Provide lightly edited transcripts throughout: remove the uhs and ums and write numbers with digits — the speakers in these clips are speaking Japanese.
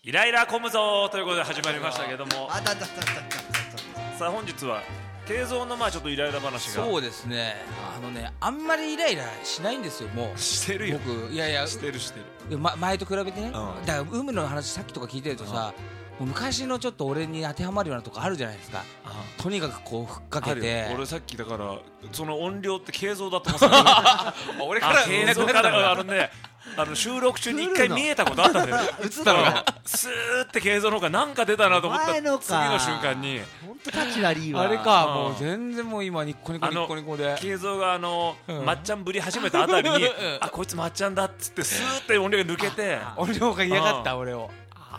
イライラ込むぞということで始まりましたけども、さあ本日は慶三のちょっとイライラ話が。 そうですね、あんまりイライラしないんですよ。もうしてるよ僕。いやいやしてる前と比べてね、だから海の話さっきとか聞いてるとさ、もう昔のちょっと俺に当てはまるようなとこあるじゃないですか。とにかくこうふっかけて、 俺さっきだからその音量って慶三だと思ってた俺から慶三から収録中に一回見えたことあったんだよ。 映ったのがスーって慶三の方がなんか出たなと思った次の瞬間に本当立ち悪いわ。 あれか、もう全然もう今ニッコニコニッコニコで慶三がまっちゃんぶり始めたあたりにあこいつまっちゃんだっつってスーって音量が抜けて、 音量が嫌がった俺を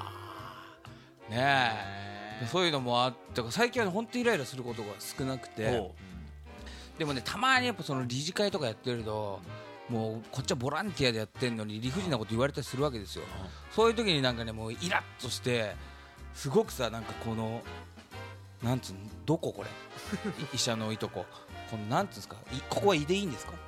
ねえ、そういうのもあって最近は本当にイライラすることが少なくて、でもねたまにやっぱその理事会とかやってるともうこっちはボランティアでやってんのに理不尽なこと言われたりするわけですよ。そういう時になんかねもうイラッとしてすごくさ、なんかこのなんつうの、どここれ医者のいとこ、このなんつうんですか、ここは胃でいいんですか？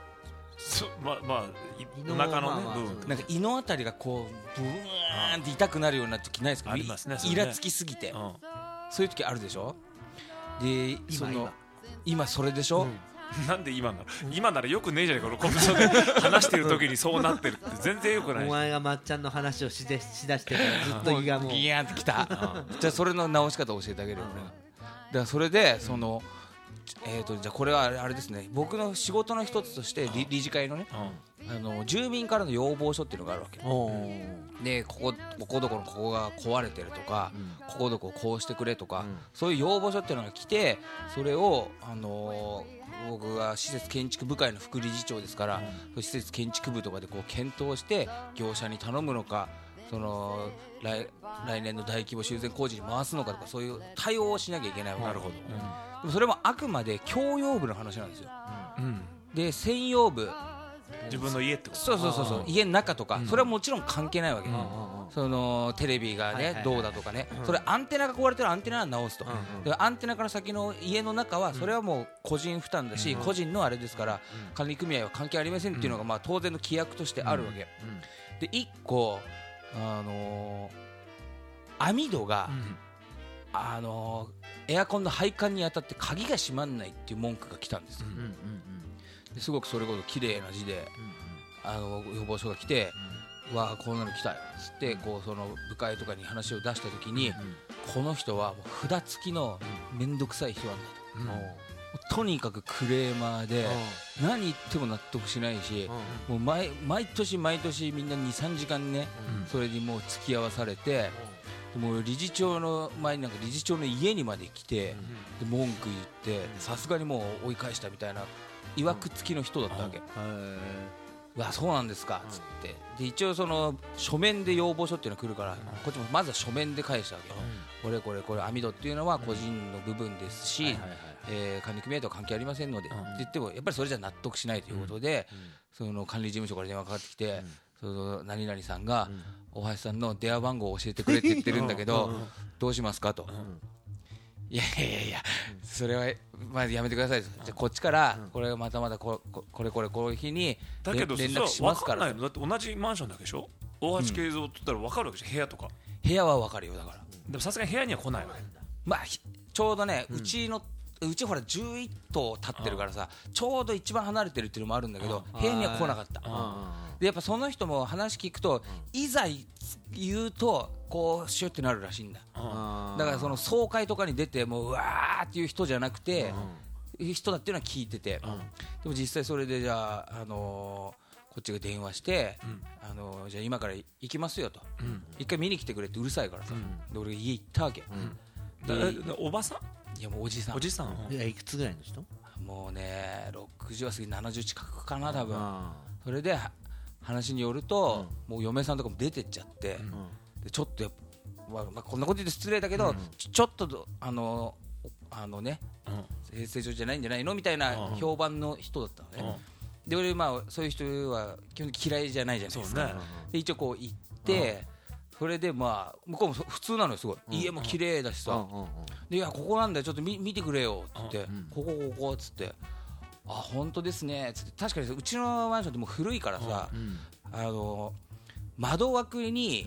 お腹のね部分、 なんか胃のあたりがこうブーンって痛くなるような時ないですか？ ありますね。 イラつきすぎて、そういう時あるでしょ。で今それでしょ。 なんで今ならよくねえじゃねえか、このコンビニで話してる時にそうなってるって全然よくない。 お前がまっちゃんの話をしだしてからずっと胃がもうギヤーンってきたじゃあそれの直し方を教えてあげるよね。だからそれでじゃあこれはあれですね、僕の仕事の一つとして理事会のね、住民からの要望書っていうのがあるわけで、ここどこのここが壊れてるとか、ここどここうしてくれとか、そういう要望書っていうのが来て、それを僕が施設建築部会の副理事長ですから、施設建築部とかでこう検討して業者に頼むのか、来年の大規模修繕工事に回すのかとか、そういう対応をしなきゃいけないわけ。 なるほど。 でもそれもあくまで共用部の話なんですよ。で専用部、 自分の家ってこと。 そう家の中とか、それはもちろん関係ないわけ。テレビがねどうだとかね、それアンテナが壊れてるアンテナは直すと。でアンテナから先の家の中はそれはもう個人負担だし、個人のあれですから管理組合は関係ありませんっていうのが当然の規約としてあるわけで、1個網戸がエアコンの配管に当たって鍵が閉まんないっていう文句が来たんですよ。ですごくそれこそ綺麗な字で要望書が来て、わあこんなの来たよっつってその部会とかに話を出した時に、この人はもう札付きの面倒くさい人なんだと、とにかくクレーマーで何言っても納得しないし、もう毎年みんな 2,3 時間ね、それにもう付き合わされて、もう理事長の前に理事長の家にまで来て、で文句言ってさすがにもう追い返したみたいないわくつきの人だったわけ。わそうなんですかっつって、で一応その書面で要望書っていうのが来るから、こっちもまずは書面で返したわけ。これ網戸っていうのは個人の部分ですし、管理組合とは関係ありませんのでって言ってもやっぱりそれじゃ納得しないということで、その管理事務所から電話かかってきて、その何々さんが大橋さんの電話番号を教えてくれって言ってるんだけどどうしますかと。いやそれはやめてください。じゃあこっちからこれまたこういう日に連絡しますから。 だって同じマンションだけでしょ。大橋慶三って言ったら分かるわけじゃん、部屋とか。 部屋は分かるよ。だからでもさすがに部屋には来ないわけ。 ちょうどね、うちほら11棟建ってるからさ、ちょうど一番離れてるっていうのもあるんだけど、部屋には来なかった。でやっぱその人も話聞くと、いざ言うとこうシュッてなるらしいんだ。だからその総会とかに出てもうわーっていう人じゃなくて、人だっていうのは聞いてて、でも実際それでじゃあこっちが電話して、じゃあ今から行きますよと、一回見に来てくれってうるさいからさ、で俺家行ったわけ。 おばさん？ いやもうおじさん。 いくつぐらいの人？ もうね60は過ぎ70近くかな多分。それで話によると、もう嫁さんとかも出てっちゃって、でちょっとこんなこと言って失礼だけど、ちょっとね、正常じゃないんじゃないのみたいな評判の人だったのね。で俺そういう人は基本的に嫌いじゃないじゃないですか。で一応こう行って、それで向こうも普通なのよすごい。家も綺麗だしさ、でいやここなんだよちょっと見てくれよっつって、ここっつって、あ本当ですねっつって、確かにうちのマンションってもう古いからさ、窓枠に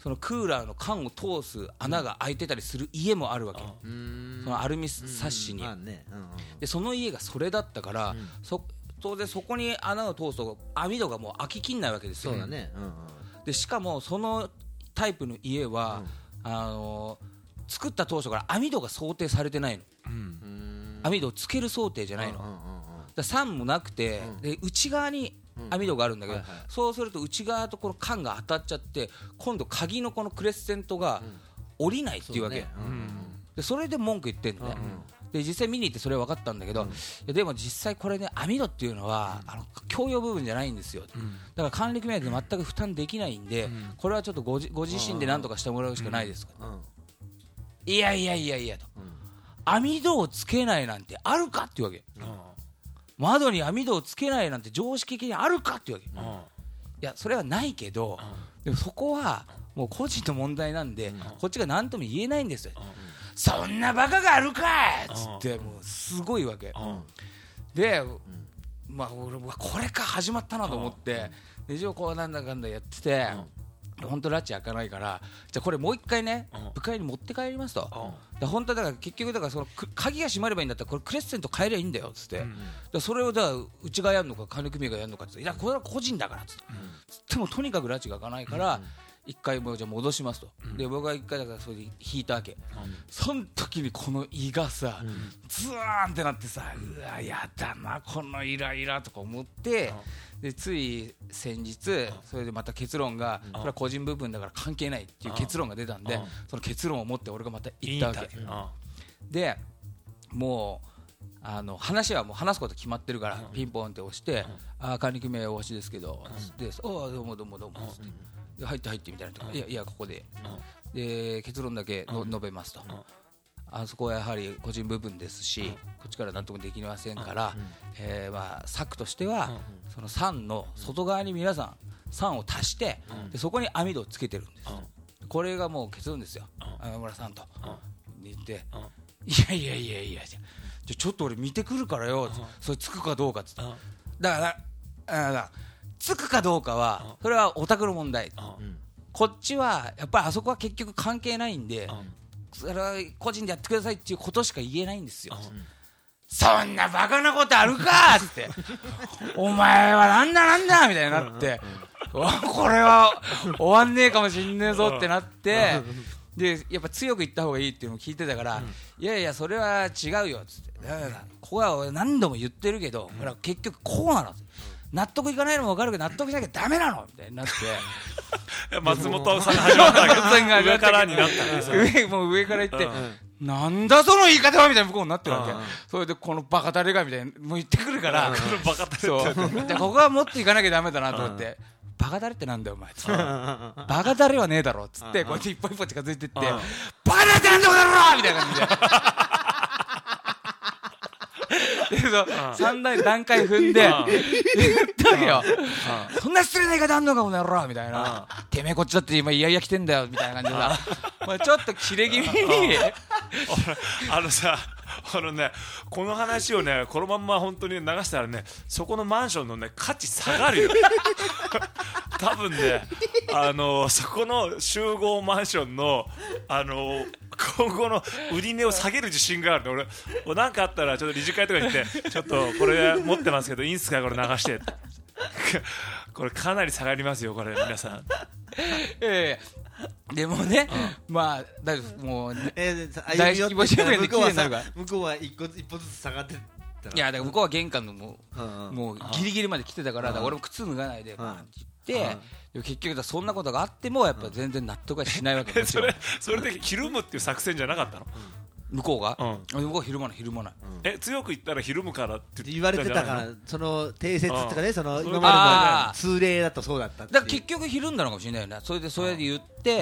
そのクーラーの缶を通す穴が開いてたりする家もあるわけ、そのアルミサッシに、でその家がそれだったから、当然そこに穴を通すと網戸がもう開ききんないわけですよ。 そうだね、 でしかもそのタイプの家は、作った当初から網戸が想定されてないの、網戸をつける想定じゃないの、だ酸もなくて、で内側に網戸があるんだけど、そうすると内側とこの缶が当たっちゃって今度鍵のこのクレッセントが降りないっていうわけ、でそれで文句言ってんだね、で実際見に行ってそれは分かったんだけど、いやでも実際これね網戸っていうのは共用部分じゃないんですよ、だから管理組合で全く負担できないんで、これはちょっとご自身で何とかしてもらうしかないです、いやいやいやいやと、網戸をつけないなんてあるかっていうわけ、窓に網戸をつけないなんて常識的にあるかっていうわけ、いやそれはないけど、でもそこはもう個人の問題なんで、こっちが何とも言えないんですよ、そんなバカがあるかいっつってもうすごいわけ、で、まあ俺はこれか始まったなと思って、で一応こうなんだかんだやってて、本当拉致開かないから、じゃあこれもう一回ね部会に持って帰りますと、本当だから結局だからその鍵が閉まればいいんだったらこれクレッセント変えりゃいいんだよっつって、それをじゃあうちがやるのか管理組合がやるのかっつって、いやこれは個人だからっつって、でもとにかく拉致が開かないから一回もうじゃあ戻しますと、で僕は一回だからそれで引いたわけ、その時にこの胃がさ、ズワーンってなってさ、うわやだなこのイライラとか思って、でつい先日それでまた結論がこれは個人部分だから関係ないっていう結論が出たんで、その結論を持って俺がまた言ったわけで、もう話はもう話すこと決まってるから、ピンポンって押して管理組合お押しですけどつって、どうもどうもどうもつって入ってみたいな、いやここで結論だけ述べますと、そこはやはり個人部分ですし、こっちから何ともできませんから、まあ策としてはその酸の外側に皆さん酸を足して、でそこに網戸をつけてるんです、これがもう結論ですよ、山村さんと言って、いやじゃあちょっと俺見てくるからよ、それつくかどうかっつって、だからつくかどうかはそれはお宅の問題、こっちはやっぱりあそこは結局関係ないんで、それは個人でやってくださいっていうことしか言えないんですよ、そんなバカなことあるかっつってお前はなんだみたいになって、これは終わんねえかもしんねえぞってなって、でやっぱ強く言った方がいいっていうのを聞いてたから、いやいやそれは違うよっつって、ここは俺何度も言ってるけど、これは結局こうなの、納得いかないのも分かるけど納得しなきゃダメなのみたいになって松本さんが始まったわけ上からになったね、もう上から言って、なんだその言い方はみたいな向こうになってるわけ、それでこのバカタレがみたいにもう言ってくるから、このバカタレってここはもっといかなきゃダメだなと思って、バカタレってなんだよお前つって、バカタレはねえだろっつって、こうやって一歩一歩近づいてって、バカタレってなんだこの野郎みたいな感じで3段階踏んで言ったわけよ、そんな失礼な言い方あんのかこの野郎みたいな、てめえこっちだって今いやいや来てんだよみたいな感じでさ、ちょっとキレ気味にさこの話をねこのまんま本当に流したらね、そこのマンションのね価値下がるよ多分ねそこの集合マンションの今後の売り値を下げる自信があるね。俺なんかあったらちょっと理事会とかに行ってちょっとこれ持ってますけどいいんすかこれ流してこれかなり下がりますよこれ皆さんでもね、まあだもう大規模集会で綺麗になるから、 向こうは一歩ずつ下がってったら、 いやだから向こうは玄関のもうギリギリまで来てたから、俺も靴脱がないでバーンって言って、結局そんなことがあってもやっぱ全然納得はしないわけですよそれでひるむっていう作戦じゃなかったの向こうが、向こうはひるまない、 強く言ったらひるむからって言われてたから、その定説とかね、その今までの通例だとそうだったってだから結局ひるんだのかもしれないよね。それで言って、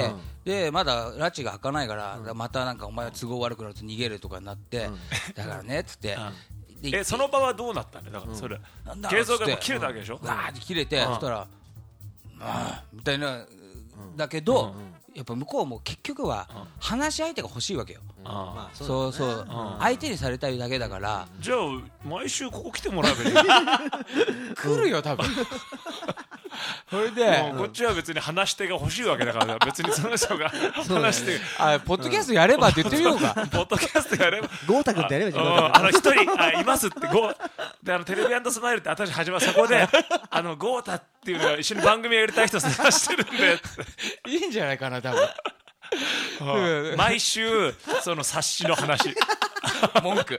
でまだ拉致が開かないから、またなんかお前は都合悪くなると逃げるとかになって、だからねっつって、 その場はどうなったんだよ。だからそれ映像がもう切れたわけでしょ。 わーって切れて、そしたらみたいなだけど、やっぱ向こうも結局は話し相手が欲しいわけよ。そう相手にされたいだけだから、 じゃあ毎週ここ来てもらえばいい来るよ多分それでもうこっちは別に話し手が欲しいわけだから別にその人が話してポッドキャストやればって言ってみようか。 ポッドキャストやれば豪太君ってやればいいじゃん。 一人いますってでテレビ&スマイルって私始まるそこで豪太っていうのが一緒に番組やりたい人探してるんでいいんじゃないかな多分。 毎週その冊子の話文句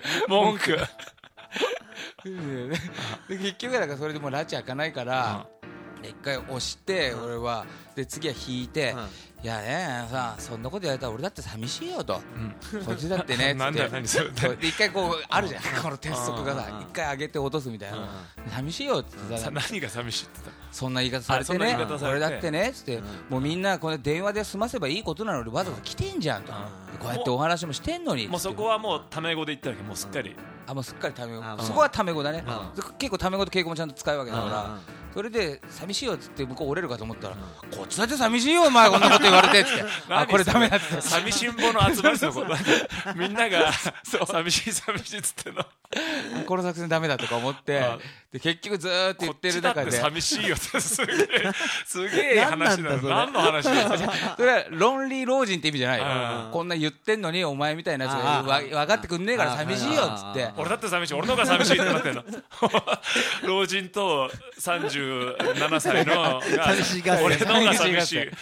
で結局だからそれでもう拉致開かないから一回押して俺はで次は引いていやねさそんなことやれたら俺だって寂しいよとそっちだってねなんだよ何それで一回こうあるじゃんこの鉄則がさ一回上げて落とすみたいな寂しいよって言ってたら何が寂しいって言ったそんな言い方されてね俺だってねつってもうみんなこれ電話で済ませばいいことなのにわざわざ来てんじゃんとこうやってお話もしてんのにもうそこはもうタメ語で言ったわけもうすっかりもうすっかりタメ語そこはタメ語だね結構タメ語と敬語もちゃんと使うわけだからそれで寂しいよっつって向こう折れるかと思ったらこっちだって寂しいよお前こんなこと言われてっつってこれダメだって寂しんぼの集まりですよみんなが寂しいっつってのこの作戦ダメだとか思ってで結局ずーっと言ってる中でこっちだって寂しいよってすげえ話なの何の話ですかそれは論理老人って意味じゃないよこんな言ってんのにお前みたいなやつが分かってくんねえから寂しいよっつって俺だって寂しい俺の方が寂しいってなってんの老人と37歳の俺の方が寂しい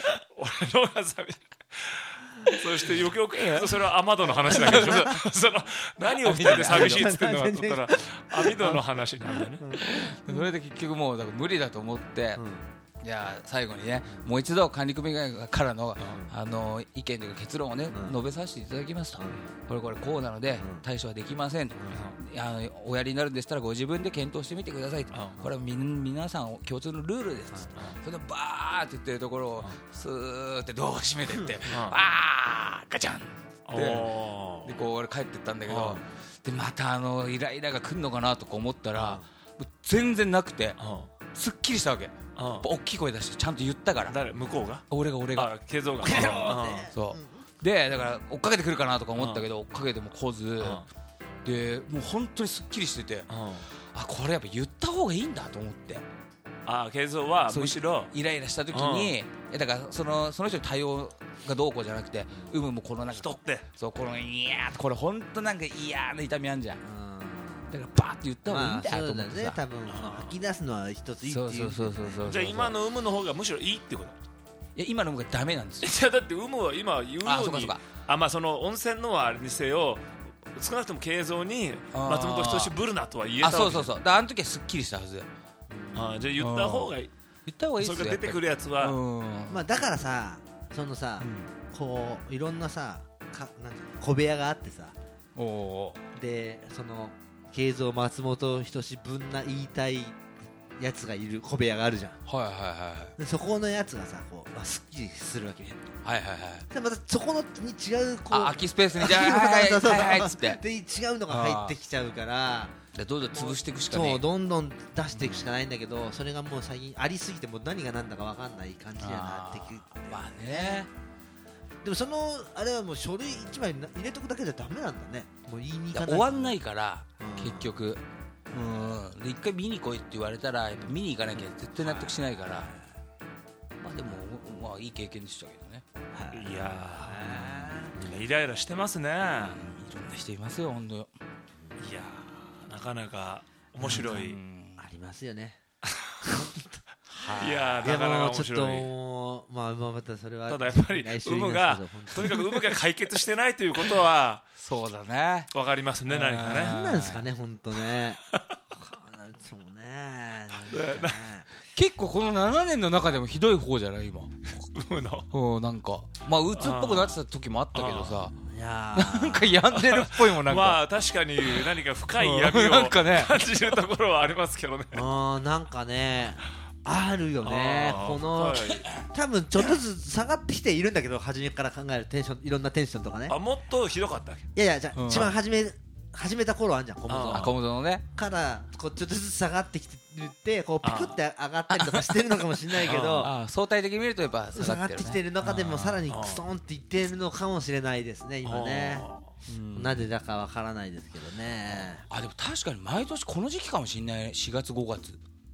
そしてよくよくそれは雨戸の話だけどその何を二人で寂しいっつってんのかと思ったら網戸の話なんだねそれで結局もうだから無理だと思ってじゃあ最後にねもう一度管理組合からの意見というか結論をね述べさせていただきますとこれこうなので対処はできませんとおやりになるんでしたらご自分で検討してみてくださいとこれは皆さん共通のルールですそれでバーって言ってるところをスーってドアを閉めてってガチャンでこう俺帰ってったんだけどでまたイライラが来るのかなとか思ったら全然なくてすっきりしたわけ大きい声出してちゃんと言ったから誰向こうが俺が慶三がそうでだから追っかけてくるかなとか思ったけど追っかけても来ずでもう本当にすっきりしててこれやっぱ言った方がいいんだと思って慶三はむしろイライラした時にだからその人に対応がどうこうじゃなくてもこのなんか人ってそうこのいやこれ本当なんか嫌な痛みあんじゃんだからバーって言った方がいいんだよと思ってさ多分吐き出すのは一ついいっていうじゃあ今のの方がむしろいいってこといや今のがダメなんですよじゃあだっては今言うようにその温泉のはあれにせよ少なくとも慶三に松本人志ぶるなとは言えたわけそうあの時はすっきりしたはずじゃあ言った方がいいっすよそれが出てくるやつはだからさこういろんなさ小部屋があってさでその慶三松本人志ぶんな言いたいやつがいる小部屋があるじゃんでそこのやつがさこうすっきりするわけねでまたそこのに違う空きスペースにじゃあっつってで違うのが入ってきちゃうからどんどん潰していくしかねどんどん出していくしかないんだけどそれがもう最近ありすぎてもう何が何だか分かんない感じにはなってくるねでもあれはもう書類1枚入れとくだけじゃダメなんだねもう言いに行かない終わんないから結局で一回見に来いって言われたらやっぱ見に行かなきゃ絶対納得しないからでもいい経験でしたけどねいやみんなイライラしてますねいろんな人いますよ本当いやなかなか面白いありますよねいやなかなか面白いちょっとまたそれはただやっぱりとにかくが解決してないということはそうだねわかりますね何かね何なんですかね本当ねそうね結構この7年の中でもひどい方じゃない今なんか鬱っぽくなってた時もあったけどさなんか病んでるっぽいもんなんか確かに何か深い闇を感じるところはありますけどねなんかねあるよねこの多分ちょっとずつ下がってきているんだけど初めから考えるテンションいろんなテンションとかねもっとひどかったっけいやじゃあ一番始めた頃あんじゃん小本のねからこうちょっとずつ下がってきてるってこうピクって上がったりとかしてるのかもしれないけど相対的に見るとやっぱ下がってきてる中でもさらにクソンっていってるのかもしれないですね今ねなぜだかわからないですけどねでも確かに毎年この時期かもしれない4月5月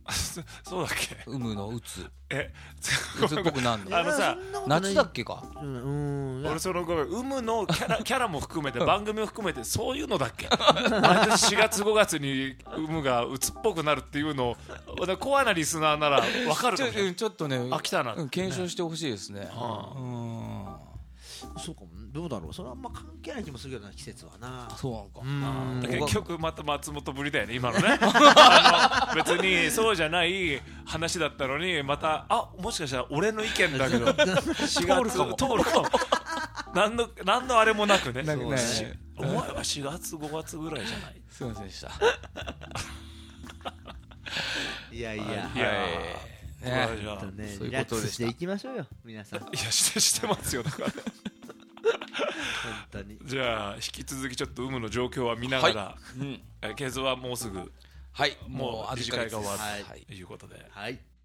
そうだっけ。 有無のうつえうつっぽくなんであのさ夏だっけか。 俺そのごめん有無のキャラも含めて番組も含めてそういうのだっけ。毎年4月5月に有無がうつっぽくなるっていうのをコアなリスナーなら分かるかもしれない。 ちょっとね飽きたな、 検証してほしいですね。 そうかも。どうだろう。それはあんま関係ない気もするけどな、季節はな。 そうなんか。 結局また松本ぶりだよね今のね。別にそうじゃない話だったのにまたもしかしたら俺の意見だけど4月通るかも。何のあれもなくね。 なんかねお前は4月5月ぐらいじゃない。 すいませんでした。 いやいや、 じゃあそういうリラックことでした。 スしていきましょうよ皆さん。本いやしてますよだから。 当に。 じゃあ引き続きちょっと有無の状況は見ながら、 うん。 ケイゾはもうすぐはい。 もう預かり次回が終わるはいということで、 はい。